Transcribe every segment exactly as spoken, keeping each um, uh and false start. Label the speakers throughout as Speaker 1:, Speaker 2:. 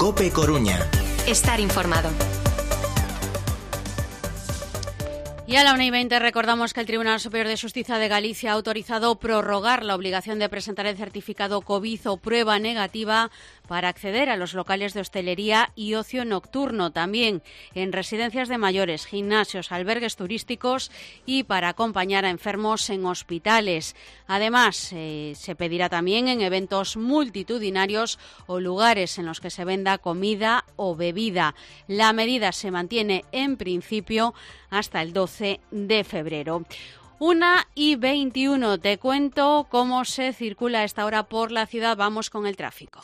Speaker 1: COPE Coruña.
Speaker 2: Estar informado.
Speaker 3: Y a la una y veinte recordamos que el Tribunal Superior de Justicia de Galicia ha autorizado prorrogar la obligación de presentar el certificado COVID o prueba negativa para acceder a los locales de hostelería y ocio nocturno, también en residencias de mayores, gimnasios, albergues turísticos y para acompañar a enfermos en hospitales. Además, eh, se pedirá también en eventos multitudinarios o lugares en los que se venda comida o bebida. La medida se mantiene en principio hasta el doce de febrero. Una y veintiuno, te cuento cómo se circula a esta hora por la ciudad. Vamos con el tráfico.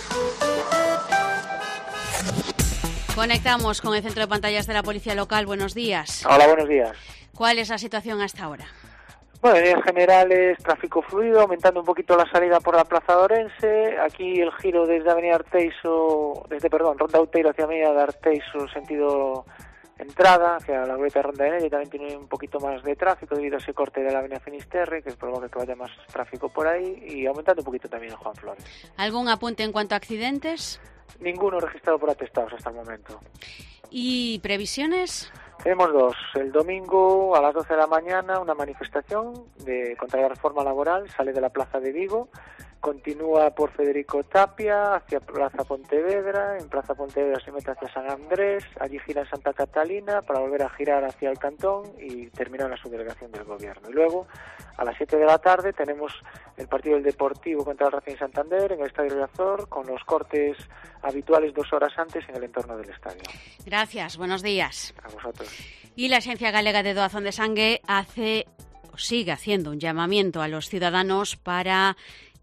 Speaker 3: Conectamos con el centro de pantallas de la Policía Local. Buenos días.
Speaker 4: Hola, buenos días.
Speaker 3: ¿Cuál es la situación hasta ahora?
Speaker 4: Bueno, en líneas generales, tráfico fluido, aumentando un poquito la salida por la Plaza de Orense. Aquí el giro desde Avenida Arteixo, desde, perdón, Ronda Outeiro hacia Avenida de Arteixo, sentido entrada, hacia la glorieta de Ronda de Nella, y también tiene un poquito más de tráfico debido a ese corte de la Avenida Finisterre, que provoca que vaya más tráfico por ahí, y aumentando un poquito también en Juan Flores.
Speaker 3: ¿Algún apunte en cuanto a accidentes?
Speaker 4: Ninguno registrado por atestados hasta el momento.
Speaker 3: ¿Y previsiones?
Speaker 4: Tenemos dos. El domingo a las doce de la mañana una manifestación de contra la reforma laboral, sale de la Plaza de Vigo, continúa por Federico Tapia hacia Plaza Pontevedra, en Plaza Pontevedra se mete hacia San Andrés, allí gira en Santa Catalina para volver a girar hacia el Cantón y terminar en la subdelegación del Gobierno. Y luego a las siete de la tarde tenemos el partido del Deportivo contra el Racing Santander en el Estadio Riazor, con los cortes habituales dos horas antes en el entorno del estadio.
Speaker 3: Gracias, buenos días.
Speaker 4: A vosotros.
Speaker 3: Y la Agencia Galega de Doazón de Sangue hace, o sigue haciendo un llamamiento a los ciudadanos para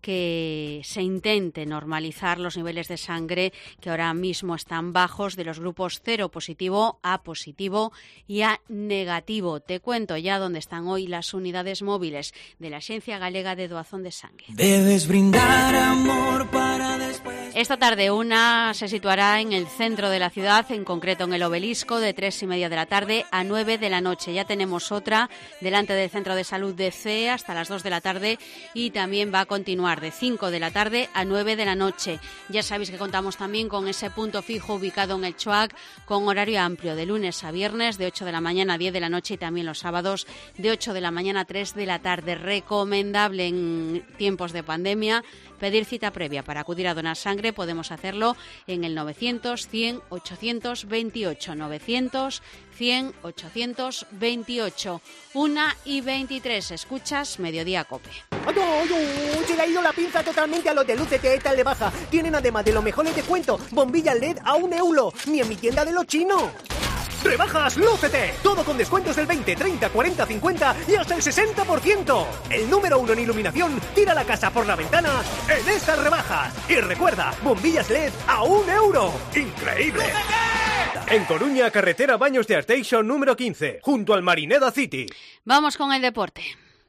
Speaker 3: que se intente normalizar los niveles de sangre que ahora mismo están bajos, de los grupos cero positivo, A positivo y A negativo. Te cuento ya dónde están hoy las unidades móviles de la Agencia Galega de Doazón de Sangue.
Speaker 1: Debes brindar amor para después.
Speaker 3: Esta tarde una se situará en el centro de la ciudad, en concreto en el Obelisco, de tres y media de la tarde a nueve de la noche. Ya tenemos otra delante del Centro de Salud de C E hasta las dos de la tarde y también va a continuar de cinco de la tarde a nueve de la noche. Ya sabéis que contamos también con ese punto fijo ubicado en el Choac, con horario amplio de lunes a viernes, de ocho de la mañana a diez de la noche, y también los sábados de ocho de la mañana a tres de la tarde. Recomendable en tiempos de pandemia pedir cita previa para acudir a donar sangre. Podemos hacerlo en el novecientos cien ochocientos veintiocho, novecientos cien ochocientos veintiocho. Una y veintitrés, escuchas Mediodía Cope.
Speaker 5: ¡Ay, ay, ay! Se le ha ido la pinza totalmente a los de Luces de tal de baja. Tienen además de los mejores descuentos, bombillas L E D a un euro. Ni en mi tienda de los chinos. ¡Rebajas Lúcete! Todo con descuentos del veinte, treinta, cuarenta, cincuenta y hasta el sesenta por ciento. El número uno en iluminación tira la casa por la ventana en estas rebajas. Y recuerda, bombillas L E D a un euro. ¡Increíble! ¡Lúcete! En Coruña, carretera Baños de Arteixo número quince, junto al Marineda City.
Speaker 3: Vamos con el deporte.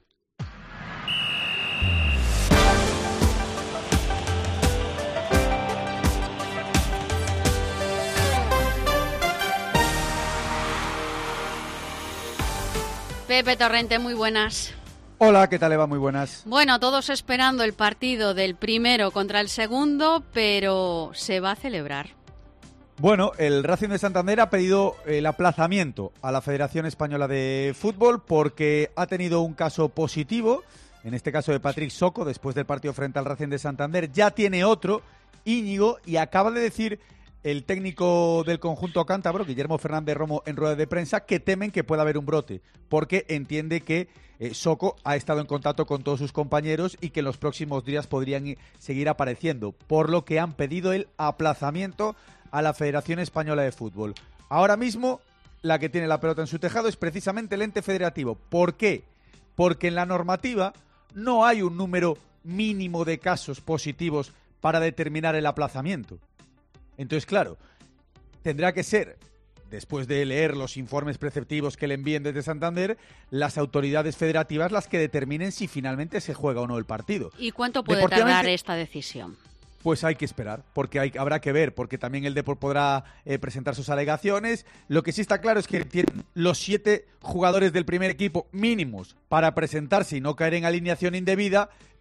Speaker 3: Pepe Torrente, muy buenas.
Speaker 6: Hola, ¿qué tal, Eva? Muy buenas.
Speaker 3: Bueno, todos esperando el partido del primero contra el segundo, pero ¿se va a celebrar?
Speaker 6: Bueno, el Racing de Santander ha pedido el aplazamiento a la Federación Española de Fútbol porque ha tenido un caso positivo, en este caso de Patrick Soco, después del partido frente al Racing de Santander. Ya tiene otro, Íñigo, y acaba de decir el técnico del conjunto cántabro, Guillermo Fernández Romo, en rueda de prensa, que temen que pueda haber un brote, porque entiende que eh, Soco ha estado en contacto con todos sus compañeros y que en los próximos días podrían seguir apareciendo, por lo que han pedido el aplazamiento a la Federación Española de Fútbol. Ahora mismo, la que tiene la pelota en su tejado es precisamente el ente federativo. ¿Por qué? Porque en la normativa no hay un número mínimo de casos positivos para determinar el aplazamiento. Entonces, claro, tendrá que ser, después de leer los informes preceptivos que le envíen desde Santander, las autoridades federativas las que determinen si finalmente se juega o no el partido.
Speaker 3: ¿Y cuánto puede tardar esta decisión?
Speaker 6: Pues hay que esperar, porque hay, habrá que ver, porque también el Depor podrá eh, presentar sus alegaciones. Lo que sí está claro es que tienen los siete jugadores del primer equipo mínimos para presentarse y no caer en alineación indebida,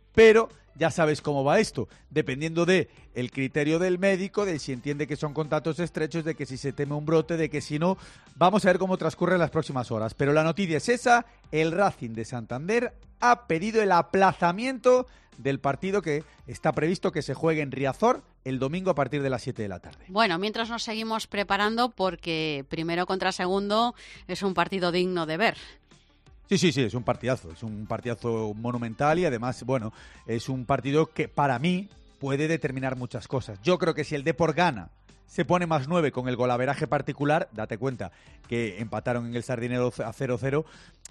Speaker 6: pero ya sabes cómo va esto, dependiendo de el criterio del médico, de si entiende que son contactos estrechos, de que si se teme un brote, de que si no, vamos a ver cómo transcurren las próximas horas. Pero la noticia es esa, el Racing de Santander ha pedido el aplazamiento del partido que está previsto que se juegue en Riazor el domingo a partir de las siete de la tarde.
Speaker 3: Bueno, mientras nos seguimos preparando porque primero contra segundo es un partido digno de ver.
Speaker 6: Sí, sí, sí, es un partidazo, es un partidazo monumental y además, bueno, es un partido que para mí puede determinar muchas cosas. Yo creo que si el Depor gana, se pone más nueve con el golaveraje particular, date cuenta que empataron en el Sardinero a cero cero,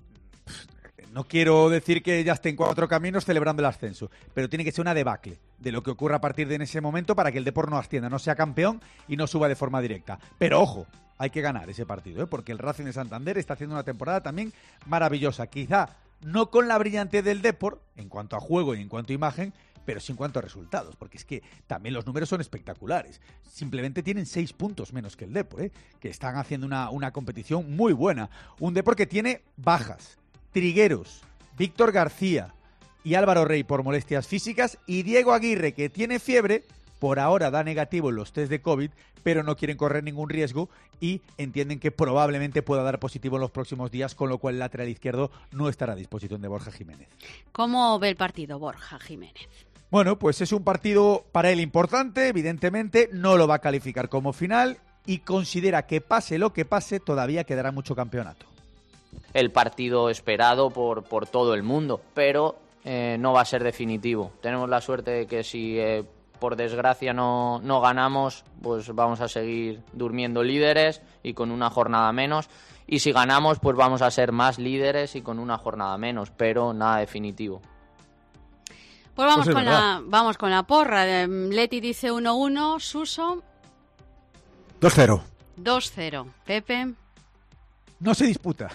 Speaker 6: no quiero decir que ya esté en cuatro caminos celebrando el ascenso, pero tiene que ser una debacle de lo que ocurra a partir de en ese momento para que el Depor no ascienda, no sea campeón y no suba de forma directa. Pero ojo, hay que ganar ese partido, ¿eh? Porque el Racing de Santander está haciendo una temporada también maravillosa. Quizá no con la brillantez del Depor, en cuanto a juego y en cuanto a imagen, pero sí en cuanto a resultados, porque es que también los números son espectaculares. Simplemente tienen seis puntos menos que el Depor, ¿eh? Que están haciendo una, una competición muy buena. Un Depor que tiene bajas, Trigueros, Víctor García y Álvaro Rey por molestias físicas, y Diego Aguirre, que tiene fiebre, por ahora da negativo en los test de COVID, pero no quieren correr ningún riesgo y entienden que probablemente pueda dar positivo en los próximos días, con lo cual el lateral izquierdo no estará a disposición de Borja Jiménez.
Speaker 3: ¿Cómo ve el partido Borja Jiménez?
Speaker 6: Bueno, pues es un partido para él importante, evidentemente, no lo va a calificar como final y considera que pase lo que pase, todavía quedará mucho campeonato.
Speaker 2: El partido esperado por, por todo el mundo, pero eh, no va a ser definitivo. Tenemos la suerte de que si eh, por desgracia no, no ganamos, pues vamos a seguir durmiendo líderes y con una jornada menos. Y si ganamos, pues vamos a ser más líderes y con una jornada menos, pero nada definitivo.
Speaker 3: Pues vamos,
Speaker 6: pues
Speaker 3: con la, vamos con la porra. Leti dice uno uno, Suso.
Speaker 7: dos cero.
Speaker 3: dos cero. Pepe.
Speaker 6: No se disputa.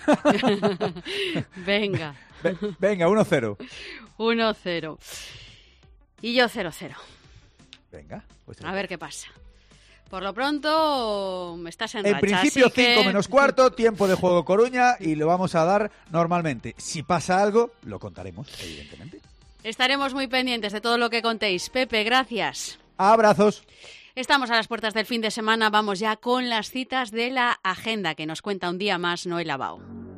Speaker 3: Venga.
Speaker 6: Ve, venga, uno cero.
Speaker 3: uno cero. Y yo cero cero.
Speaker 6: Venga. Pues
Speaker 3: a ver qué pasa. Por lo pronto, estás en racha.
Speaker 6: En principio,
Speaker 3: así que...
Speaker 6: cinco menos cuarto, tiempo de juego Coruña, y lo vamos a dar normalmente. Si pasa algo, lo contaremos, evidentemente.
Speaker 3: Estaremos muy pendientes de todo lo que contéis. Pepe, gracias.
Speaker 6: Abrazos.
Speaker 3: Estamos a las puertas del fin de semana, vamos ya con las citas de la agenda que nos cuenta un día más Noel Abao.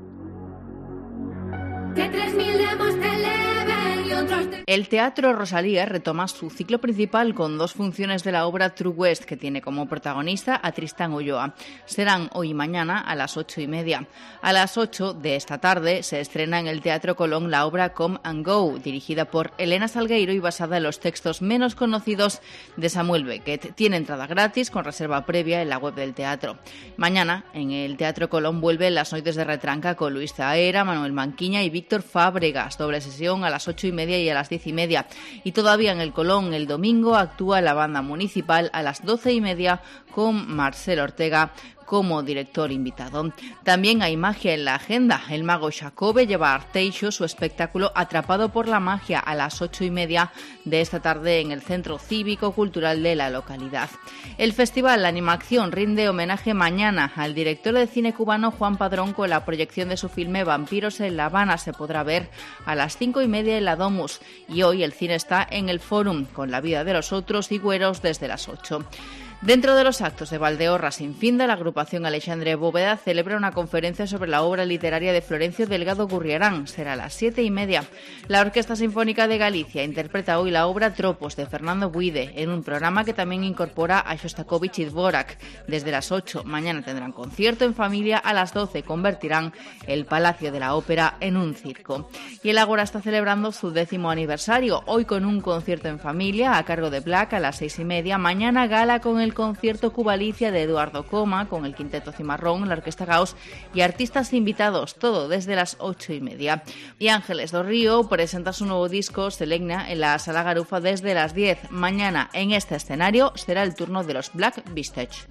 Speaker 8: El Teatro Rosalía retoma su ciclo principal con dos funciones de la obra True West, que tiene como protagonista a Tristán Ulloa. Serán hoy y mañana a las ocho y media. A las ocho de esta tarde se estrena en el Teatro Colón la obra Come and Go, dirigida por Elena Salgueiro y basada en los textos menos conocidos de Samuel Beckett. Tiene entrada gratis con reserva previa en la web del teatro. Mañana en el Teatro Colón vuelven Las Noites de Retranca con Luis Zaera, Manuel Manquiña y Víctor Fábregas. Doble sesión a las ocho y media y a las diez y media. Y todavía en el Colón el domingo actúa la banda municipal a las doce y media con Marcelo Ortega como director invitado. También hay magia en la agenda. El mago Xacobe lleva a Arteixo su espectáculo Atrapado por la magia a las ocho y media de esta tarde en el Centro Cívico Cultural de la localidad. El Festival Animación rinde homenaje mañana al director de cine cubano Juan Padrón con la proyección de su filme Vampiros en La Habana. Se podrá ver a las cinco y media en la Domus, y hoy el cine está en el Fórum con La vida de los otros y Güeros desde las ocho. Dentro de los actos de Valdeorra sin Finda, la agrupación Alexandre Bóveda celebra una conferencia sobre la obra literaria de Florencio Delgado Gurriarán. Será a las siete y media. La Orquesta Sinfónica de Galicia interpreta hoy la obra Tropos de Fernando Buide en un programa que también incorpora a Shostakovich y Dvorak. Desde las ocho mañana tendrán concierto en familia. A las doce convertirán el Palacio de la Ópera en un circo. Y el Ágora está celebrando su décimo aniversario. Hoy con un concierto en familia a cargo de Black a las seis y media. Mañana gala con el concierto Cubalicia de Eduardo Coma con el Quinteto Cimarrón, la Orquesta Gauss y artistas invitados, todo desde las ocho y media. Y Ángeles do Río presenta su nuevo disco Selegna en la Sala Garufa desde las diez. Mañana en este escenario será el turno de los Black Vistage.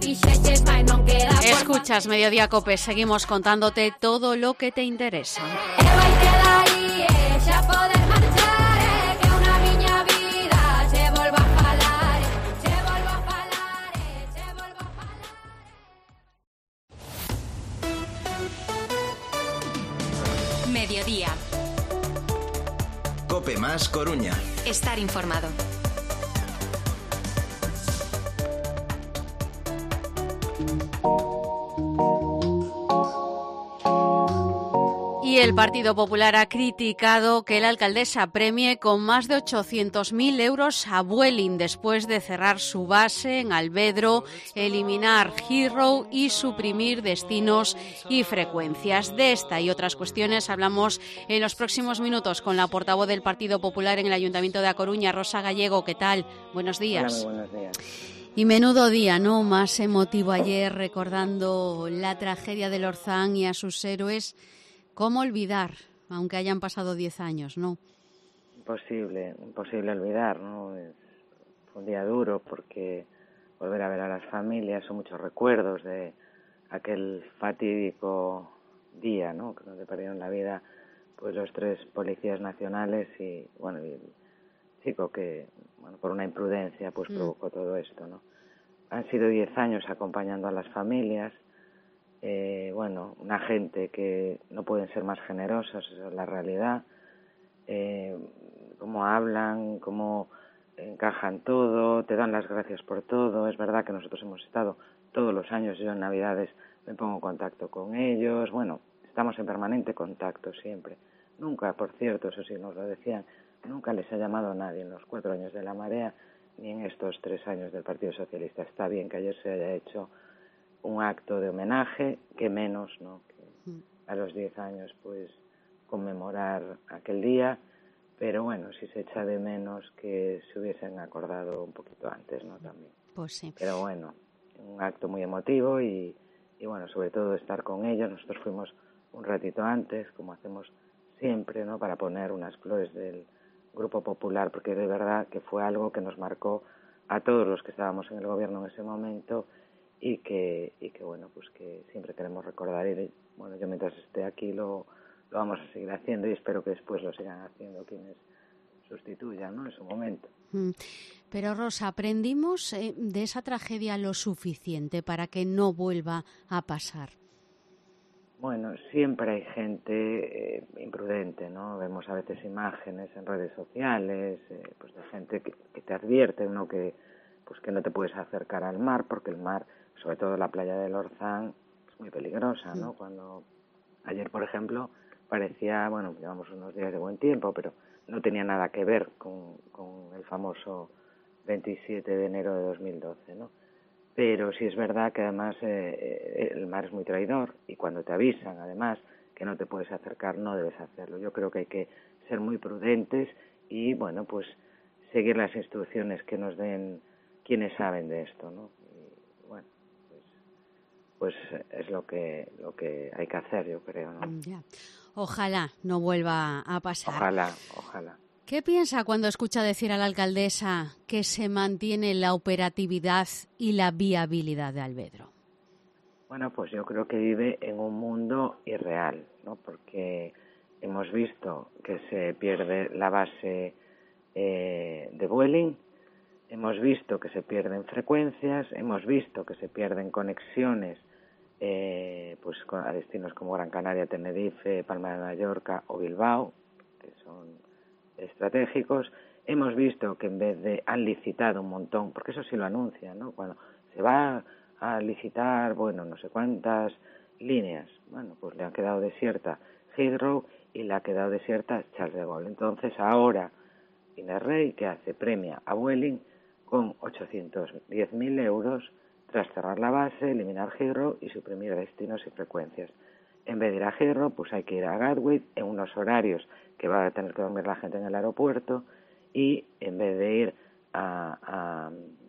Speaker 3: Escuchas Mediodía Cope, seguimos contándote todo lo que te interesa.
Speaker 9: Mediodía.
Speaker 1: Cope Más Coruña.
Speaker 9: Estar informado.
Speaker 3: Y el Partido Popular ha criticado que la alcaldesa premie con más de ochocientos mil euros a Vueling después de cerrar su base en Alvedro, eliminar Heathrow y suprimir destinos y frecuencias. De esta y otras cuestiones hablamos en los próximos minutos con la portavoz del Partido Popular en el Ayuntamiento de A Coruña, Rosa Gallego. ¿Qué tal? Buenos días.
Speaker 10: Hola, muy buenos días.
Speaker 3: Y menudo día, ¿no? Más emotivo ayer recordando la tragedia del Orzán y a sus héroes. ¿Cómo olvidar, aunque hayan pasado diez años, no?
Speaker 10: Imposible, imposible olvidar, ¿no? Es, fue un día duro porque volver a ver a las familias, son muchos recuerdos de aquel fatídico día, ¿no? Donde perdieron la vida pues los tres policías nacionales y, bueno, y el chico que, bueno, por una imprudencia pues mm. provocó todo esto, ¿no? Han sido diez años acompañando a las familias. Eh, bueno, una gente que no pueden ser más generosos, esa es la realidad. Eh, cómo hablan, cómo encajan todo, te dan las gracias por todo. Es verdad que nosotros hemos estado todos los años, yo en Navidades me pongo en contacto con ellos. Bueno, estamos en permanente contacto siempre. Nunca, por cierto, eso sí nos lo decían, nunca les ha llamado a nadie en los cuatro años de la Marea ni en estos tres años del Partido Socialista. Está bien que ayer se haya hecho un acto de homenaje, que menos, ¿no? Que a los diez años, pues, conmemorar aquel día, pero bueno, si se echa de menos que se hubiesen acordado un poquito antes, ¿no? También.
Speaker 3: Pues sí.
Speaker 10: Pero bueno, un acto muy emotivo y, y bueno, sobre todo estar con ellos. Nosotros fuimos un ratito antes, como hacemos siempre, ¿no? Para poner unas flores del Grupo Popular, porque de verdad que fue algo que nos marcó a todos los que estábamos en el gobierno en ese momento. Y que, y que bueno, pues que siempre queremos recordar y, bueno, yo mientras esté aquí lo, lo vamos a seguir haciendo y espero que después lo sigan haciendo quienes sustituyan, ¿no? En su momento.
Speaker 3: Pero Rosa, ¿aprendimos eh, de esa tragedia lo suficiente para que no vuelva a pasar?
Speaker 10: Bueno, siempre hay gente eh, imprudente, ¿no? Vemos a veces imágenes en redes sociales, eh, pues de gente que, que te advierte, ¿no? Que, pues que no te puedes acercar al mar porque el mar, sobre todo la playa del Orzán, es muy peligrosa, ¿no? Sí. Cuando ayer, por ejemplo, parecía, bueno, llevamos unos días de buen tiempo, pero no tenía nada que ver con, con el famoso veintisiete de enero de dos mil doce, ¿no? Pero sí es verdad que además eh, el mar es muy traidor y cuando te avisan, además, que no te puedes acercar, no debes hacerlo. Yo creo que hay que ser muy prudentes y, bueno, pues seguir las instrucciones que nos den quienes saben de esto, ¿no? Y, bueno, pues, pues es lo que lo que hay que hacer, yo creo, ¿no?
Speaker 3: Ya. Ojalá no vuelva a pasar.
Speaker 10: Ojalá, ojalá.
Speaker 3: ¿Qué piensa cuando escucha decir a la alcaldesa que se mantiene la operatividad y la viabilidad de Alvedro?
Speaker 10: Bueno, pues yo creo que vive en un mundo irreal, ¿no? Porque hemos visto que se pierde la base eh, de Vueling, hemos visto que se pierden frecuencias, hemos visto que se pierden conexiones eh, pues a destinos como Gran Canaria, Tenerife, Palma de Mallorca o Bilbao, que son estratégicos. Hemos visto que en vez de han licitado un montón, porque eso sí lo anuncian, ¿no? Cuando se va a licitar, bueno, no sé cuántas líneas, bueno, pues le han quedado desierta Heathrow y le ha quedado desierta Charles de Gaulle. Entonces ahora Inés Rey, ¿qué hace? Premia a Vueling con ochocientos diez mil euros tras cerrar la base, eliminar Heathrow y suprimir destinos y frecuencias. En vez de ir a Heathrow, pues hay que ir a Gatwick en unos horarios que va a tener que dormir la gente en el aeropuerto y en vez de ir a, a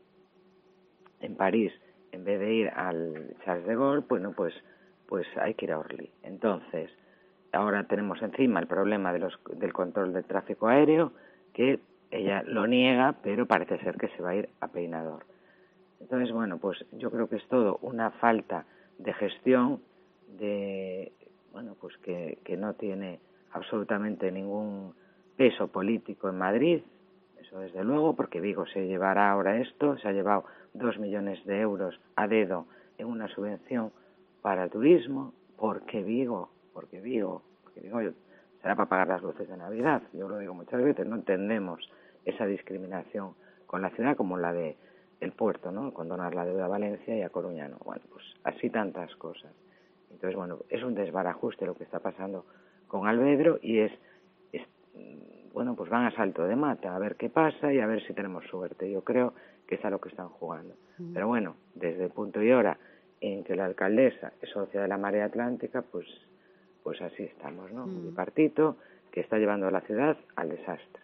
Speaker 10: en París, en vez de ir al Charles de Gaulle, bueno, pues pues hay que ir a Orly. Entonces, ahora tenemos encima el problema de los, del control del tráfico aéreo, que ella lo niega, pero parece ser que se va a ir a Peinador. Entonces, bueno, pues yo creo que es todo una falta de gestión, de bueno, pues que, que no tiene absolutamente ningún peso político en Madrid, eso desde luego, porque Vigo se llevará ahora esto, se ha llevado dos millones de euros a dedo en una subvención para turismo, porque Vigo, porque Vigo, porque Vigo será para pagar las luces de Navidad. Yo lo digo muchas veces, no entendemos esa discriminación con la ciudad como la de el puerto, ¿no? Condonar la deuda a Valencia y a Coruña, ¿no? Bueno, pues así tantas cosas. Entonces, bueno, es un desbarajuste lo que está pasando con Alvedro y es, es bueno, pues van a salto de mata a ver qué pasa y a ver si tenemos suerte. Yo creo que es a lo que están jugando. Mm. Pero bueno, desde el punto y hora en que la alcaldesa es socia de la Marea Atlántica, pues, pues así estamos, ¿no? Mm. Un bipartito que está llevando a la ciudad al desastre.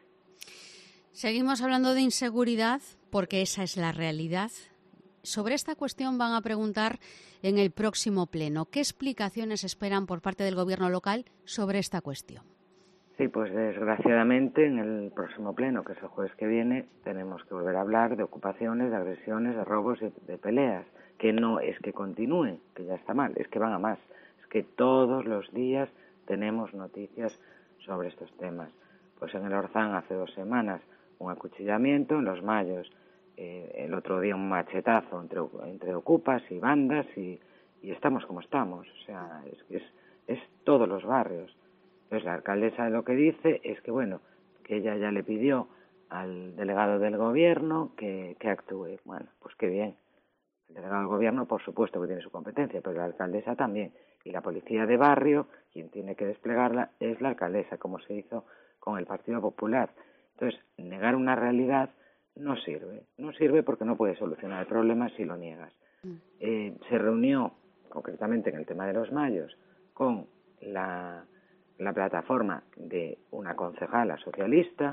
Speaker 3: Seguimos hablando de inseguridad porque esa es la realidad. Sobre esta cuestión van a preguntar en el próximo pleno. ¿Qué explicaciones esperan por parte del gobierno local sobre esta cuestión?
Speaker 10: Sí, pues desgraciadamente en el próximo pleno, que es el jueves que viene, tenemos que volver a hablar de ocupaciones, de agresiones, de robos y de peleas. Que no es que continúen, que ya está mal, es que van a más. Es que todos los días tenemos noticias sobre estos temas. Pues en el Orzán hace dos semanas un acuchillamiento, en Los Mayos eh, el otro día un machetazo entre, entre ocupas y bandas y, y estamos como estamos. O sea, es, es, es todos los barrios. Entonces la alcaldesa lo que dice es que, bueno, que ella ya le pidió al delegado del gobierno que, que actúe. Bueno, pues qué bien. El delegado del gobierno, por supuesto que tiene su competencia, pero la alcaldesa también. Y la policía de barrio, quien tiene que desplegarla, es la alcaldesa, como se hizo con el Partido Popular. Entonces, negar una realidad no sirve. No sirve porque no puedes solucionar el problema si lo niegas. Eh, se reunió, concretamente en el tema de Los Mayos, con la, la plataforma de una concejala socialista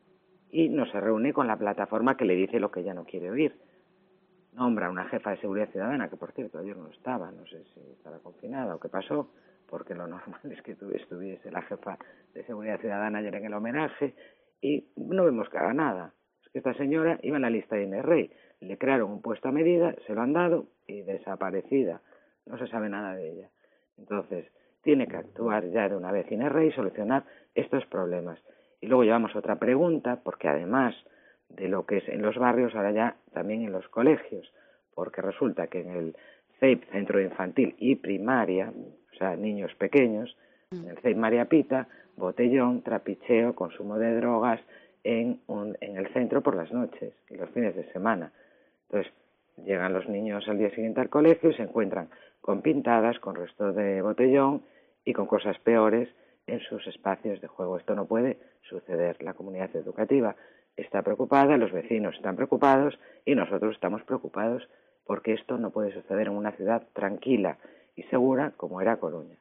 Speaker 10: y no se reúne con la plataforma que le dice lo que ella no quiere oír. Nombra una jefa de seguridad ciudadana, que por cierto ayer no estaba, no sé si estaba confinada o qué pasó, porque lo normal es que estuviese la jefa de seguridad ciudadana ayer en el homenaje, y no vemos que haga nada. Es que esta señora iba en la lista de Innerrey, le crearon un puesto a medida, se lo han dado y desaparecida, no se sabe nada de ella. Entonces, tiene que actuar ya de una vez Innerrey y solucionar estos problemas. Y luego llevamos otra pregunta, porque además de lo que es en los barrios, ahora ya también en los colegios, porque resulta que en el C E I P, Centro Infantil y Primaria, o sea, niños pequeños, en el C E I P María Pita, botellón, trapicheo, consumo de drogas en, un, en el centro por las noches y los fines de semana. Entonces, llegan los niños al día siguiente al colegio y se encuentran con pintadas, con restos de botellón y con cosas peores en sus espacios de juego. Esto no puede suceder. La comunidad educativa está preocupada, los vecinos están preocupados y nosotros estamos preocupados porque esto no puede suceder en una ciudad tranquila y segura como era Coruña.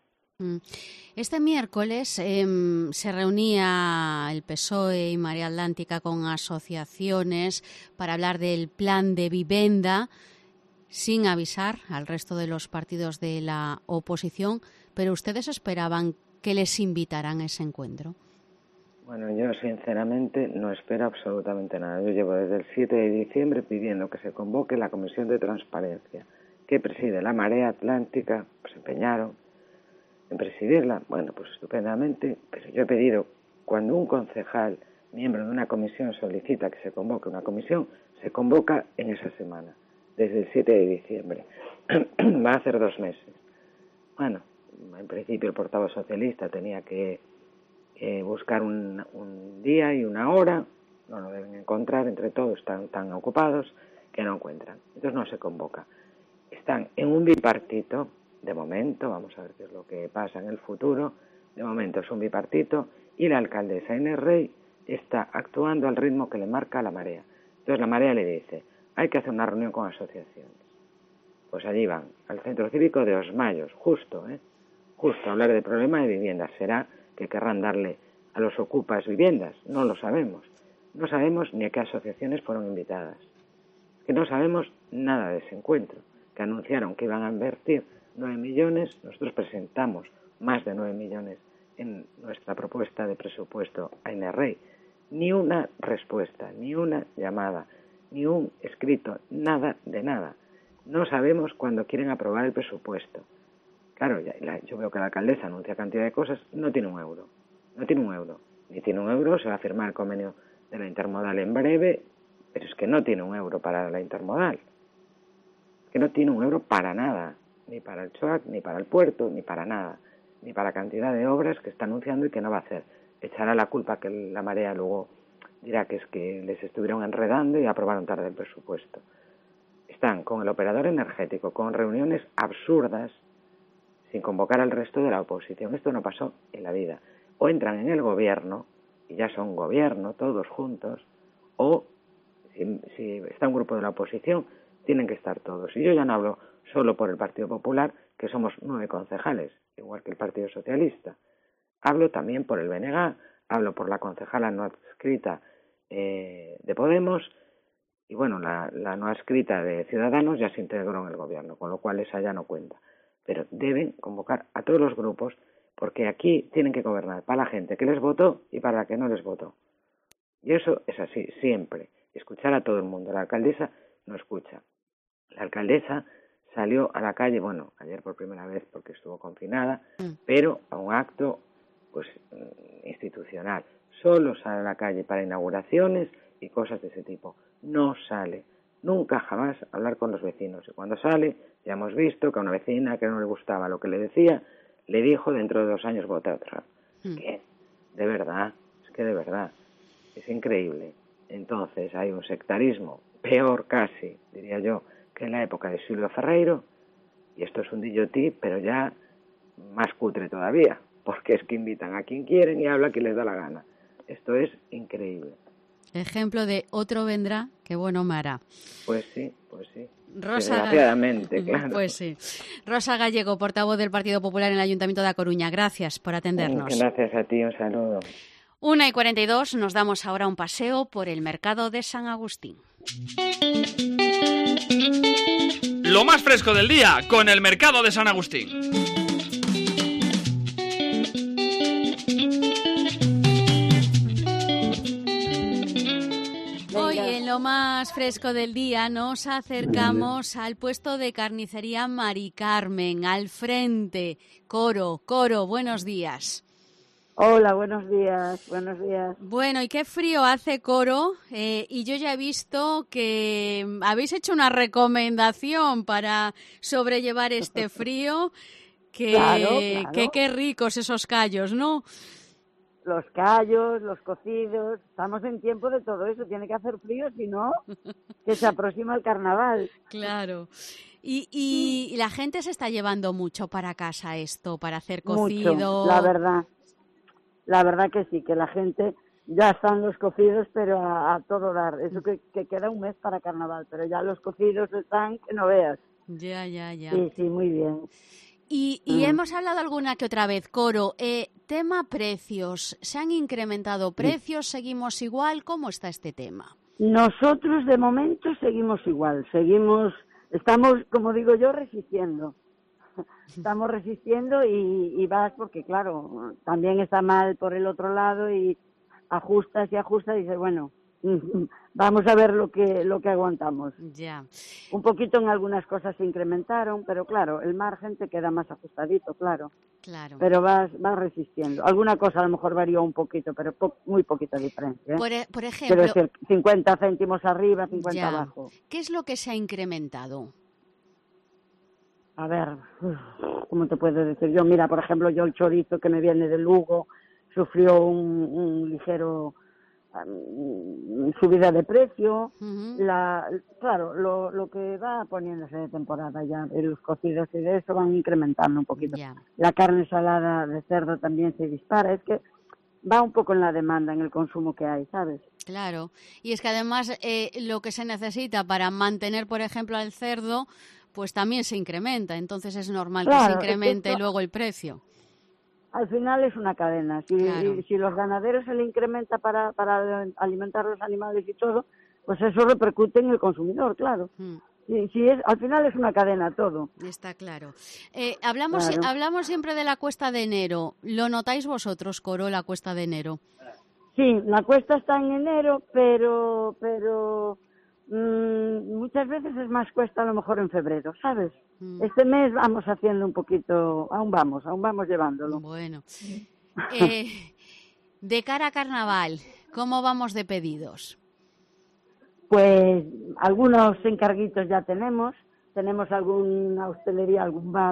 Speaker 3: Este miércoles eh, se reunía el P S O E y Marea Atlántica con asociaciones para hablar del plan de vivienda sin avisar al resto de los partidos de la oposición, pero ustedes esperaban que les invitaran a ese encuentro.
Speaker 10: Bueno, yo sinceramente no espero absolutamente nada. Yo llevo desde el siete de diciembre pidiendo que se convoque la Comisión de Transparencia que preside la Marea Atlántica, pues empeñaron en presidirla, bueno, pues estupendamente, pero yo he pedido, cuando un concejal, miembro de una comisión, solicita que se convoque una comisión, se convoca en esa semana, desde el siete de diciembre. Va a hacer dos meses. Bueno, en principio el portavoz socialista tenía que eh, buscar un, un día y una hora, no lo deben encontrar, entre todos están tan ocupados que no encuentran. Entonces no se convoca. Están en un bipartito. De momento, vamos a ver qué es lo que pasa en el futuro, de momento es un bipartito y la alcaldesa Innerrey está actuando al ritmo que le marca la Marea. Entonces la Marea le dice, hay que hacer una reunión con asociaciones. Pues allí van, al Centro Cívico de Los Mayos, justo, ¿eh? Justo a hablar del problema de viviendas. ¿Será que querrán darle a los ocupas viviendas? No lo sabemos. No sabemos ni a qué asociaciones fueron invitadas. Que no sabemos nada de ese encuentro, que anunciaron que iban a invertir nueve millones, nosotros presentamos más de nueve millones en nuestra propuesta de presupuesto a Innerrey. Ni una respuesta, ni una llamada, ni un escrito, nada de nada. No sabemos cuándo quieren aprobar el presupuesto. Claro, ya, la, yo veo que la alcaldesa anuncia cantidad de cosas, no tiene un euro. No tiene un euro. Ni tiene un euro, se va a firmar el convenio de la intermodal en breve, pero es que no tiene un euro para la intermodal. Que no tiene un euro para nada. Ni para el C H O A C, ni para el puerto, ni para nada. ni para la cantidad de obras que está anunciando y que no va a hacer. Echará la culpa que la Marea luego dirá que es que les estuvieron enredando y aprobaron tarde el presupuesto. Están con el operador energético, con reuniones absurdas, sin convocar al resto de la oposición. Esto no pasó en la vida. O entran en el gobierno, y ya son gobierno todos juntos, o si, si está un grupo de la oposición, tienen que estar todos. Y yo ya no hablo solo por el Partido Popular, que somos nueve concejales, igual que el Partido Socialista. Hablo también por el B N G, hablo por la concejala no adscrita eh, de Podemos, y bueno, la, la no adscrita de Ciudadanos ya se integró en el gobierno, con lo cual esa ya no cuenta. Pero deben convocar a todos los grupos, porque aquí tienen que gobernar para la gente que les votó y para la que no les votó. Y eso es así, siempre. Escuchar a todo el mundo. La alcaldesa no escucha. La alcaldesa salió a la calle, bueno, ayer por primera vez porque estuvo confinada, mm. pero a un acto pues institucional. Solo sale a la calle para inauguraciones y cosas de ese tipo. No sale, nunca jamás a hablar con los vecinos. Y cuando sale, ya hemos visto que a una vecina que no le gustaba lo que le decía, le dijo dentro de dos años vota otra. Mm. ¿Qué? De verdad, es que de verdad, es increíble. Entonces hay un sectarismo, peor casi, diría yo, que en la época de Silvio Ferreiro, y esto es un dillotí, pero ya más cutre todavía, porque es que invitan a quien quieren y habla a quien les da la gana. Esto es increíble.
Speaker 3: Ejemplo de otro vendrá, que bueno me hará.
Speaker 10: Pues sí, pues sí.
Speaker 3: Rosa
Speaker 10: Desgraciadamente, claro.
Speaker 3: Pues sí. Rosa Gallego, portavoz del Partido Popular en el Ayuntamiento de A Coruña. Gracias por atendernos.
Speaker 10: Gracias a ti, un saludo.
Speaker 3: Una y cuarenta y dos, nos damos ahora un paseo por el mercado de San Agustín.
Speaker 9: Lo más fresco del día con el mercado de San Agustín.
Speaker 3: Hoy en lo más fresco del día nos acercamos al puesto de carnicería Mari Carmen, al frente. Coro, Coro, buenos días.
Speaker 11: Hola, buenos días, buenos días.
Speaker 3: Bueno, y qué frío hace, Coro, eh, y yo ya he visto que habéis hecho una recomendación para sobrellevar este frío, que,
Speaker 11: claro, claro.
Speaker 3: que qué ricos esos callos, ¿no?
Speaker 11: Los callos, los cocidos, estamos en tiempo de todo eso, tiene que hacer frío, si no, que se aproxima el carnaval.
Speaker 3: Claro. Y, y la gente se está llevando mucho para casa esto, para hacer cocido.
Speaker 11: Mucho, la verdad. La verdad que sí, que la gente ya están los cocidos, pero a, a todo dar. Eso que, que queda un mes para carnaval, pero ya los cocidos están que no veas.
Speaker 3: Ya, ya, ya.
Speaker 11: Sí, sí, muy bien.
Speaker 3: Y, y
Speaker 11: mm.
Speaker 3: hemos hablado alguna que otra vez, Coro. Eh, tema precios. ¿Se han incrementado precios? Sí. ¿Seguimos igual? ¿Cómo está este tema?
Speaker 11: Nosotros de momento seguimos igual. Seguimos, estamos, como digo yo, resistiendo. Estamos resistiendo y, y vas porque, claro, también está mal por el otro lado y ajustas y ajustas y dices, bueno, vamos a ver lo que lo que aguantamos.
Speaker 3: Ya.
Speaker 11: Un poquito en algunas cosas se incrementaron, pero claro, el margen te queda más ajustadito, claro.
Speaker 3: Claro.
Speaker 11: Pero vas vas resistiendo. Alguna cosa a lo mejor varió un poquito, pero po muy poquita diferencia. ¿eh?
Speaker 3: Por, e por ejemplo...
Speaker 11: Quiero decir, cincuenta céntimos arriba, cincuenta
Speaker 3: ya.
Speaker 11: abajo.
Speaker 3: ¿Qué es lo que se ha incrementado?
Speaker 11: A ver, ¿cómo te puedo decir yo? Mira, por ejemplo, yo el chorizo que me viene de Lugo sufrió un, un ligero um, subida de precio. Uh-huh. La, claro, lo, lo que va poniéndose de temporada ya, los cocidos y de eso van incrementando un poquito.
Speaker 3: Yeah.
Speaker 11: La carne salada de cerdo también se dispara. Es que va un poco en la demanda, en el consumo que hay, ¿sabes?
Speaker 3: Claro, y es que además eh, lo que se necesita para mantener, por ejemplo, al cerdo, pues también se incrementa, entonces es normal claro, que se incremente es que esto, luego el precio.
Speaker 11: Al final es una cadena, si, claro. si los ganaderos se le incrementa para, para alimentar los animales y todo, pues eso repercute en el consumidor, claro. Mm. Si, si es, al final es una cadena todo.
Speaker 3: Está claro. Eh, hablamos,
Speaker 11: claro.
Speaker 3: hablamos siempre de la cuesta de enero, ¿lo notáis vosotros, Coro, la cuesta de enero?
Speaker 11: Sí, la cuesta está en enero, pero... pero Mm, muchas veces es más cuesta a lo mejor en febrero, ¿sabes? Mm. Este mes vamos haciendo un poquito, aún vamos, aún vamos llevándolo.
Speaker 3: Bueno, eh, de cara a carnaval, ¿cómo vamos de pedidos?
Speaker 11: Pues algunos encarguitos ya tenemos, tenemos alguna hostelería, algún bar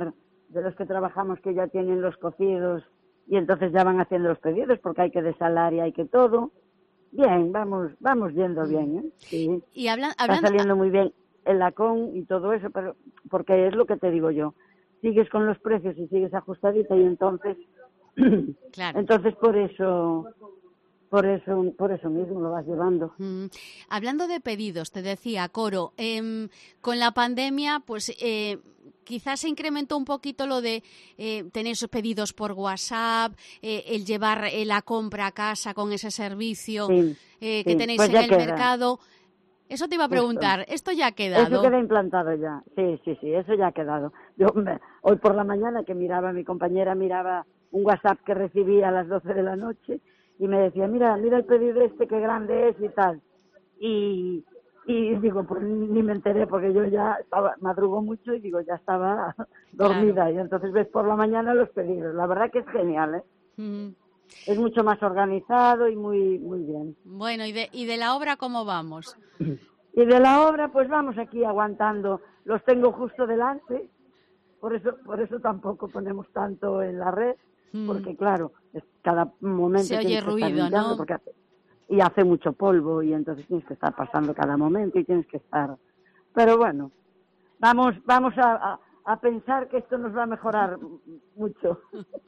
Speaker 11: de los que trabajamos que ya tienen los cocidos y entonces ya van haciendo los pedidos porque hay que desalar y hay que todo. Bien, vamos vamos yendo bien, ¿eh? Sí.
Speaker 3: Y hablan,
Speaker 11: Está
Speaker 3: hablando...
Speaker 11: saliendo muy bien el lacón y todo eso, pero porque es lo que te digo yo. Sigues con los precios y sigues ajustadita y entonces...
Speaker 3: Claro.
Speaker 11: Entonces por eso... Por eso, por eso mismo lo vas llevando.
Speaker 3: Mm. Hablando de pedidos, te decía, Coro, eh, con la pandemia, pues eh, quizás se incrementó un poquito lo de eh, tener esos pedidos por WhatsApp, eh, el llevar eh, la compra a casa con ese servicio
Speaker 11: sí,
Speaker 3: eh, que
Speaker 11: sí.
Speaker 3: tenéis
Speaker 11: Pues
Speaker 3: en el
Speaker 11: queda.
Speaker 3: mercado. Eso te iba a preguntar,
Speaker 11: Justo.
Speaker 3: ¿esto ya ha quedado?
Speaker 11: Eso queda implantado ya, sí, sí, sí, eso ya ha quedado. Yo me, hoy por la mañana que miraba, mi compañera miraba un WhatsApp que recibí a las doce de la noche y me decía, mira, mira el pedido este, qué grande es y tal. Y, y digo, pues ni me enteré porque yo ya estaba, madrugo mucho y digo, ya estaba dormida. Claro. Y entonces ves por la mañana los pedidos. La verdad que es genial, ¿eh? Mm. Es mucho más organizado y muy muy bien.
Speaker 3: Bueno, ¿y de, y de la obra cómo vamos?
Speaker 11: Y de la obra, pues vamos aquí aguantando. Los tengo justo delante, por eso por eso tampoco ponemos tanto en la red. Porque claro, cada momento
Speaker 3: se oye ruido, ¿no?
Speaker 11: Porque hace, y hace mucho polvo y entonces tienes que estar pasando cada momento y tienes que estar... Pero bueno, vamos vamos a, a, a pensar que esto nos va a mejorar mucho.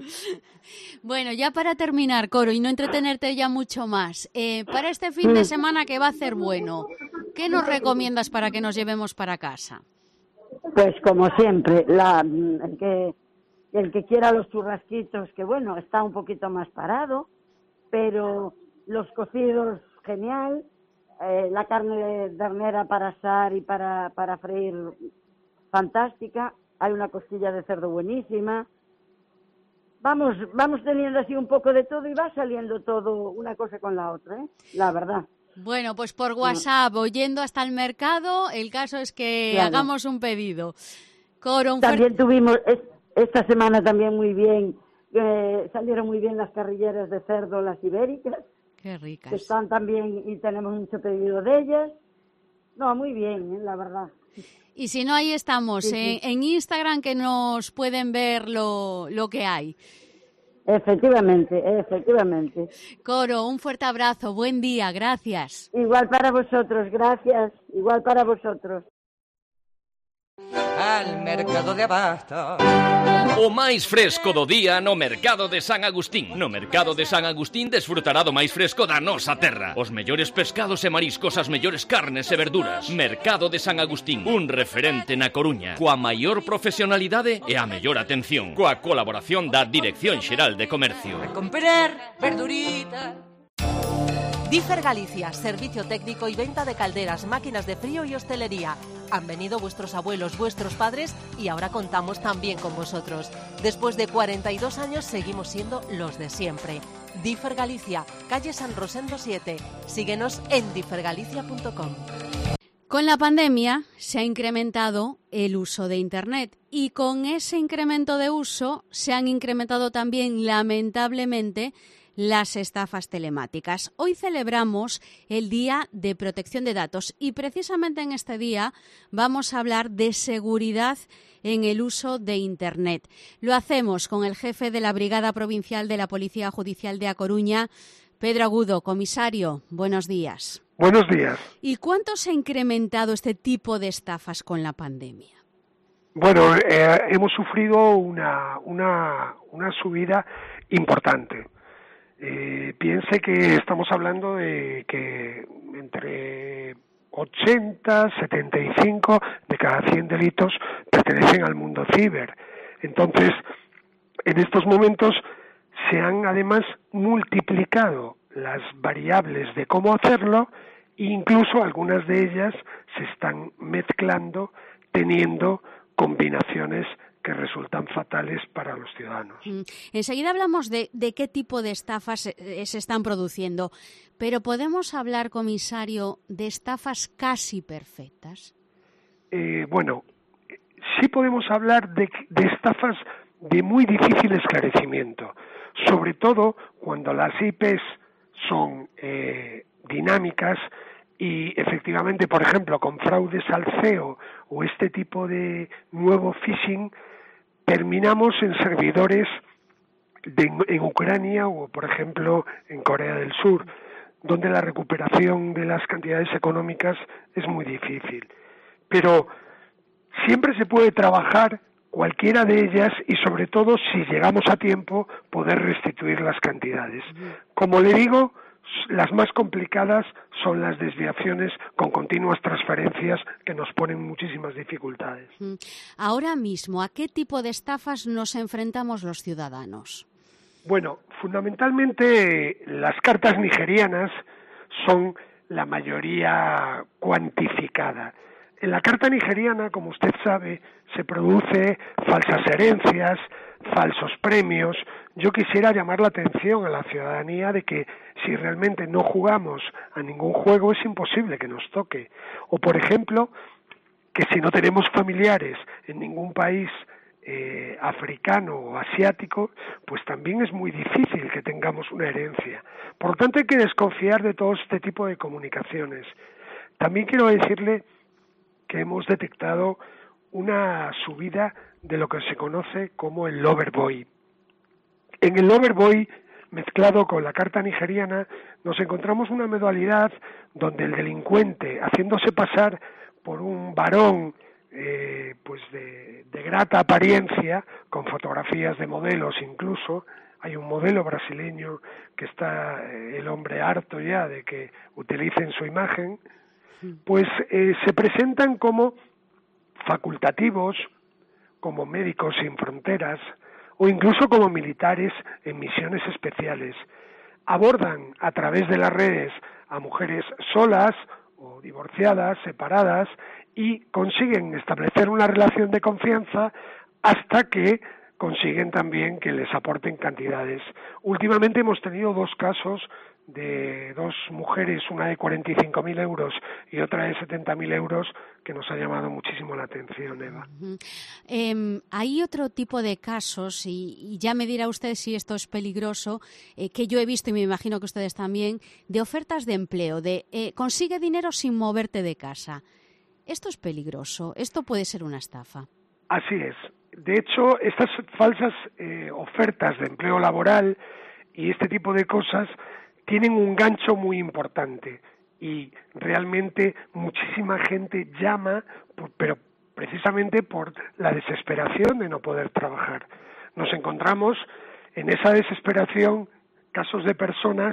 Speaker 3: Bueno, ya para terminar, Coro, y no entretenerte ya mucho más, eh, para este fin de semana que va a ser bueno, ¿qué nos recomiendas para que nos llevemos para casa?
Speaker 11: Pues como siempre, la el que... El que quiera los churrasquitos, que bueno, está un poquito más parado, pero los cocidos, genial. Eh, la carne de ternera para asar y para, para freír, fantástica. Hay una costilla de cerdo buenísima. Vamos, vamos teniendo así un poco de todo y va saliendo todo una cosa con la otra, ¿eh? La verdad.
Speaker 3: Bueno, pues por WhatsApp, no. Oyendo hasta el mercado, el caso es que claro. hagamos un pedido. Coro, un
Speaker 11: También
Speaker 3: fuerte...
Speaker 11: tuvimos... Es, Esta semana también muy bien, eh, salieron muy bien las carrilleras de cerdo, las ibéricas.
Speaker 3: Qué ricas.
Speaker 11: Que están también y tenemos mucho pedido de ellas. No, muy bien, ¿eh? La verdad.
Speaker 3: Y si no, ahí estamos, sí, sí. En, en Instagram que nos pueden ver lo, lo que hay.
Speaker 11: Efectivamente, efectivamente.
Speaker 3: Coro, un fuerte abrazo, buen día, gracias.
Speaker 11: Igual para vosotros, gracias, igual para vosotros.
Speaker 1: Al mercado de Abasto.
Speaker 12: O máis fresco do día no mercado de San Agustín. No mercado de San Agustín desfrutará do máis fresco da nosa terra. Os mellores pescados e mariscos, as mellores carnes e verduras. Mercado de San Agustín, un referente na Coruña, coa maior profesionalidade e a mellor atención, coa colaboración da Dirección Xeral de Comercio.
Speaker 1: A comprar verdurita.
Speaker 13: Differ Galicia, servicio técnico y venta de calderas, máquinas de frío y hostelería. Han venido vuestros abuelos, vuestros padres y ahora contamos también con vosotros. Después de cuarenta y dos años seguimos siendo los de siempre. Differ Galicia, calle San Rosendo siete. Síguenos en differ galicia punto com.
Speaker 3: Con la pandemia se ha incrementado el uso de Internet y con ese incremento de uso se han incrementado también, lamentablemente, las estafas telemáticas. Hoy celebramos el Día de Protección de Datos y precisamente en este día vamos a hablar de seguridad en el uso de Internet. Lo hacemos con el jefe de la Brigada Provincial de la Policía Judicial de A Coruña, Pedro Agudo. Comisario, buenos días.
Speaker 14: Buenos días.
Speaker 3: ¿Y cuánto se ha incrementado este tipo de estafas con la pandemia?
Speaker 14: Bueno, eh, hemos sufrido una, una, una subida importante. Eh, piense que estamos hablando de que entre ochenta, setenta y cinco de cada cien delitos pertenecen al mundo ciber. Entonces, en estos momentos se han además multiplicado las variables de cómo hacerlo e incluso algunas de ellas se están mezclando teniendo combinaciones que resultan fatales para los ciudadanos.
Speaker 3: Mm. Enseguida hablamos de, de qué tipo de estafas se, se están produciendo, pero ¿podemos hablar, comisario, de estafas casi perfectas?
Speaker 14: Eh, bueno, sí podemos hablar de, de estafas de muy difícil esclarecimiento, sobre todo cuando las I Pes son eh, dinámicas y efectivamente, por ejemplo, con fraudes al C E O o este tipo de nuevo phishing, terminamos en servidores de, en Ucrania o, por ejemplo, en Corea del Sur, donde la recuperación de las cantidades económicas es muy difícil. Pero siempre se puede trabajar cualquiera de ellas y, sobre todo, si llegamos a tiempo, poder restituir las cantidades. Como le digo, las más complicadas son las desviaciones con continuas transferencias que nos ponen muchísimas dificultades.
Speaker 3: Ahora mismo, ¿a qué tipo de estafas nos enfrentamos los ciudadanos?
Speaker 14: Bueno, fundamentalmente las cartas nigerianas son la mayoría cuantificada. En la carta nigeriana, como usted sabe, se produce falsas herencias, falsos premios. Yo quisiera llamar la atención a la ciudadanía de que si realmente no jugamos a ningún juego es imposible que nos toque. O, por ejemplo, que si no tenemos familiares en ningún país eh, africano o asiático, pues también es muy difícil que tengamos una herencia. Por lo tanto, hay que desconfiar de todo este tipo de comunicaciones. También quiero decirle que hemos detectado una subida de lo que se conoce como el loverboy. En el loverboy, mezclado con la carta nigeriana, nos encontramos una modalidad donde el delincuente, haciéndose pasar por un varón eh, pues de, de grata apariencia, con fotografías de modelos incluso, hay un modelo brasileño que está eh, el hombre harto ya de que utilicen su imagen, pues eh, se presentan como facultativos, como médicos sin fronteras o incluso como militares en misiones especiales. Abordan a través de las redes a mujeres solas o divorciadas, separadas, y consiguen establecer una relación de confianza hasta que consiguen también que les aporten cantidades. Últimamente hemos tenido dos casos de dos mujeres, una de cuarenta y cinco mil euros y otra de setenta mil euros, que nos ha llamado muchísimo la atención, Eva.
Speaker 3: Uh-huh. Eh, hay otro tipo de casos, y, y ya me dirá usted si esto es peligroso, eh, que yo he visto y me imagino que ustedes también, de ofertas de empleo, de eh, consigue dinero sin moverte de casa. Esto es peligroso, esto puede ser una estafa.
Speaker 14: Así es. De hecho, estas falsas eh, ofertas de empleo laboral y este tipo de cosas tienen un gancho muy importante y realmente muchísima gente llama, pero precisamente por la desesperación de no poder trabajar. Nos encontramos en esa desesperación casos de personas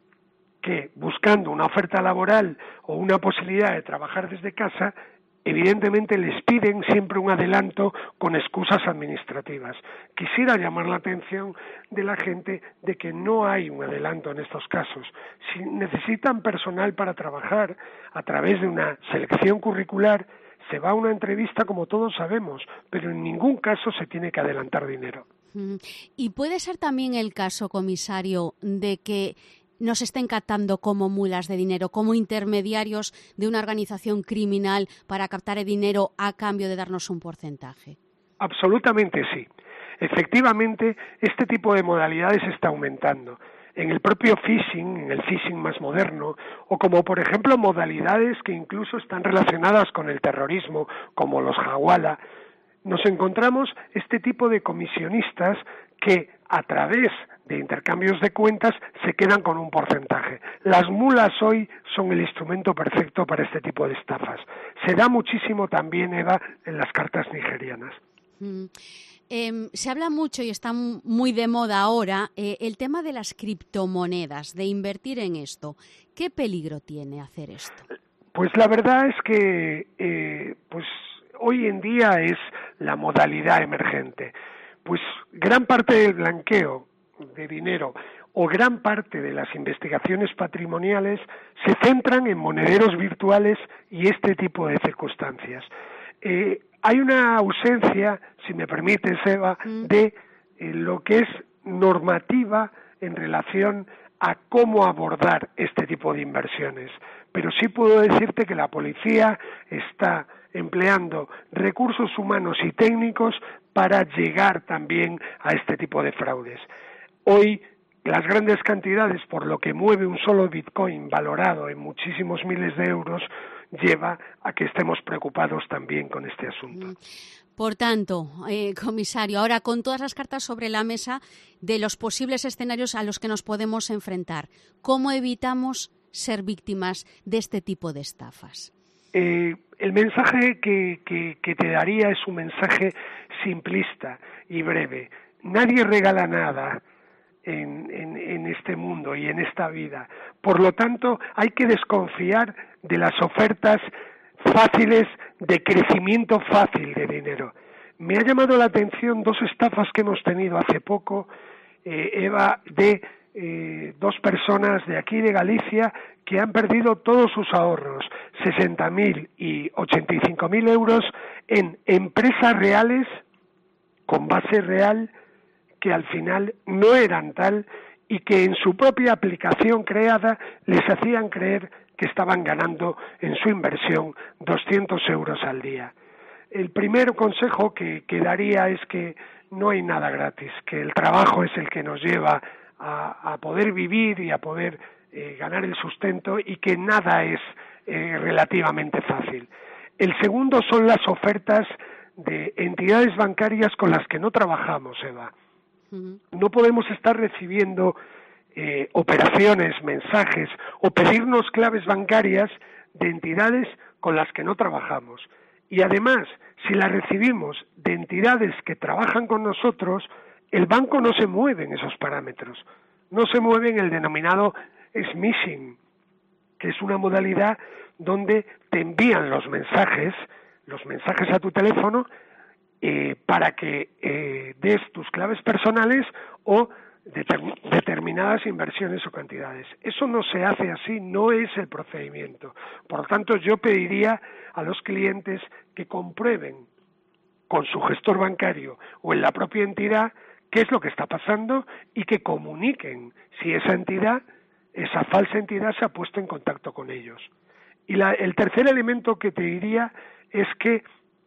Speaker 14: que, buscando una oferta laboral o una posibilidad de trabajar desde casa, evidentemente les piden siempre un adelanto con excusas administrativas. Quisiera llamar la atención de la gente de que no hay un adelanto en estos casos. Si necesitan personal para trabajar a través de una selección curricular, se va a una entrevista como todos sabemos, pero en ningún caso se tiene que adelantar dinero.
Speaker 3: Y puede ser también el caso, comisario, de que nos estén captando como mulas de dinero, como intermediarios de una organización criminal para captar el dinero a cambio de darnos un porcentaje.
Speaker 14: Absolutamente sí. Efectivamente, este tipo de modalidades está aumentando. En el propio phishing, en el phishing más moderno, o como por ejemplo modalidades que incluso están relacionadas con el terrorismo, como los hawala, nos encontramos este tipo de comisionistas que a través de intercambios de cuentas se quedan con un porcentaje. Las mulas hoy son el instrumento perfecto para este tipo de estafas. Se da muchísimo también, Eva, en las cartas nigerianas.
Speaker 3: Mm. Eh, se habla mucho y está muy de moda ahora eh, el tema de las criptomonedas, de invertir en esto. ¿Qué peligro tiene hacer esto?
Speaker 14: Pues la verdad es que eh, pues hoy en día es la modalidad emergente. Pues gran parte del blanqueo de dinero o gran parte de las investigaciones patrimoniales se centran en monederos virtuales y este tipo de circunstancias. Eh, hay una ausencia, si me permites, Eva, de eh, lo que es normativa en relación a cómo abordar este tipo de inversiones. Pero sí puedo decirte que la policía está empleando recursos humanos y técnicos para llegar también a este tipo de fraudes. Hoy las grandes cantidades, por lo que mueve un solo Bitcoin valorado en muchísimos miles de euros, lleva a que estemos preocupados también con este asunto.
Speaker 3: Por tanto, eh, comisario, ahora con todas las cartas sobre la mesa de los posibles escenarios a los que nos podemos enfrentar, ¿cómo evitamos ser víctimas de este tipo de estafas?
Speaker 14: Eh, el mensaje que, que, que te daría es un mensaje simplista y breve. Nadie regala nada en, en, en este mundo y en esta vida. Por lo tanto, hay que desconfiar de las ofertas fáciles de crecimiento fácil de dinero. Me ha llamado la atención dos estafas que hemos tenido hace poco, eh, Eva, de eh, dos personas de aquí de Galicia que han perdido todos sus ahorros, sesenta mil y ochenta y cinco mil euros en empresas reales con base real que al final no eran tal y que en su propia aplicación creada les hacían creer que estaban ganando en su inversión doscientos euros al día. El primer consejo que, que daría es que no hay nada gratis, que el trabajo es el que nos lleva a, a poder vivir y a poder eh, ganar el sustento y que nada es eh, relativamente fácil. El segundo son las ofertas de entidades bancarias con las que no trabajamos, Eva. Uh-huh. No podemos estar recibiendo Eh, operaciones, mensajes o pedirnos claves bancarias de entidades con las que no trabajamos. Y además, si las recibimos de entidades que trabajan con nosotros, el banco no se mueve en esos parámetros, no se mueve en el denominado smishing, que es una modalidad donde te envían los mensajes, los mensajes a tu teléfono eh, para que eh, des tus claves personales o Determ- determinadas inversiones o cantidades. Eso no se hace así, no es el procedimiento. Por lo tanto, yo pediría a los clientes que comprueben con su gestor bancario o en la propia entidad qué es lo que está pasando y que comuniquen si esa entidad, esa falsa entidad se ha puesto en contacto con ellos. Y la, el tercer elemento que te diría es que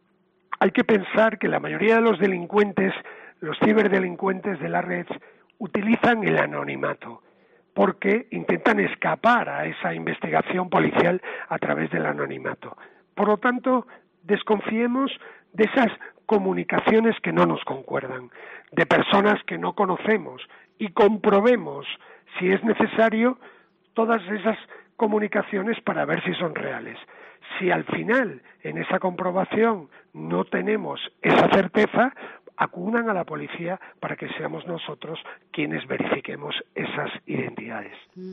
Speaker 14: hay que pensar que la mayoría de los delincuentes, los ciberdelincuentes de la red, utilizan el anonimato porque intentan escapar a esa investigación policial a través del anonimato. Por lo tanto, desconfiemos de esas comunicaciones que no nos concuerdan, de personas que no conocemos y comprobemos, si es necesario, todas esas comunicaciones para ver si son reales. Si al final, en esa comprobación, no tenemos esa certeza, acudan a la policía para que seamos nosotros quienes verifiquemos esas identidades.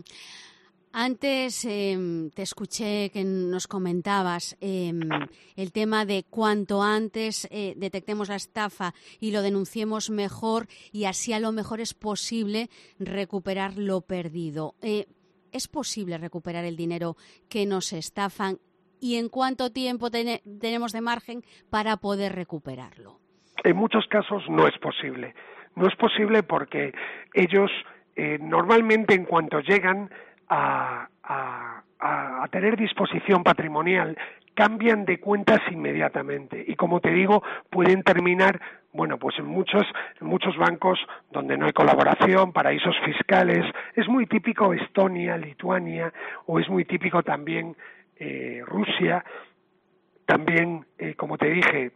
Speaker 3: Antes eh, te escuché que nos comentabas eh, el tema de cuanto antes eh, detectemos la estafa y lo denunciemos mejor y así a lo mejor es posible recuperar lo perdido. Eh, ¿Es posible recuperar el dinero que nos estafan y en cuánto tiempo ten- tenemos de margen para poder recuperarlo?
Speaker 14: En muchos casos no es posible. No es posible porque ellos eh, normalmente en cuanto llegan a, a, a, a tener disposición patrimonial cambian de cuentas inmediatamente y como te digo pueden terminar bueno pues en muchos en muchos bancos donde no hay colaboración, paraísos fiscales. Es muy típico Estonia, Lituania o es muy típico también eh, Rusia, también eh, como te dije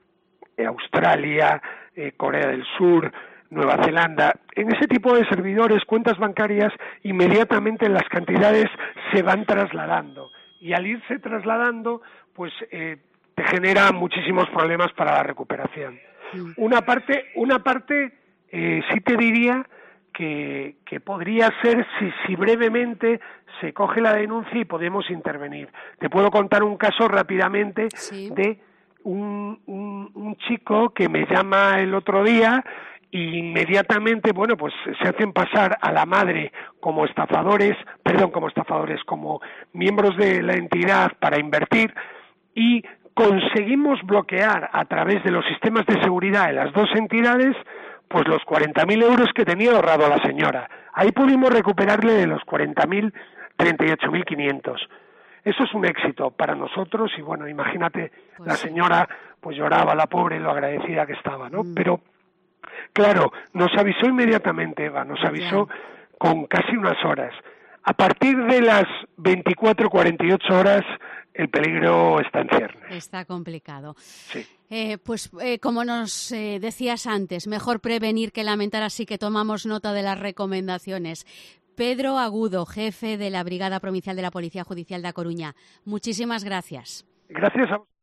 Speaker 14: Australia, eh, Corea del Sur, Nueva Zelanda. En ese tipo de servidores, cuentas bancarias, inmediatamente las cantidades se van trasladando y al irse trasladando, pues eh, te genera muchísimos problemas para la recuperación. Mm. Una parte, una parte eh, sí te diría que, que podría ser si, si brevemente se coge la denuncia y podemos intervenir. Te puedo contar un caso rápidamente sí. de Un, un, un chico que me llama el otro día e inmediatamente, bueno, pues se hacen pasar a la madre como estafadores, perdón, como estafadores, como miembros de la entidad para invertir y conseguimos bloquear a través de los sistemas de seguridad de las dos entidades pues los cuarenta mil euros que tenía ahorrado la señora. Ahí pudimos recuperarle de los cuarenta mil, treinta y ocho mil quinientos. Eso es un éxito para nosotros y bueno, imagínate, pues la señora pues lloraba, la pobre, lo agradecida que estaba, ¿no? Mm. Pero, claro, nos avisó inmediatamente, Eva, nos avisó yeah. con casi unas horas. A partir de las veinticuatro, cuarenta y ocho horas, el peligro está en ciernes.
Speaker 3: Está complicado.
Speaker 14: Sí.
Speaker 3: Eh, pues eh, como nos eh, decías antes, mejor prevenir que lamentar, así que tomamos nota de las recomendaciones. Pedro Agudo, jefe de la Brigada Provincial de la Policía Judicial de A Coruña, muchísimas gracias.
Speaker 14: Gracias a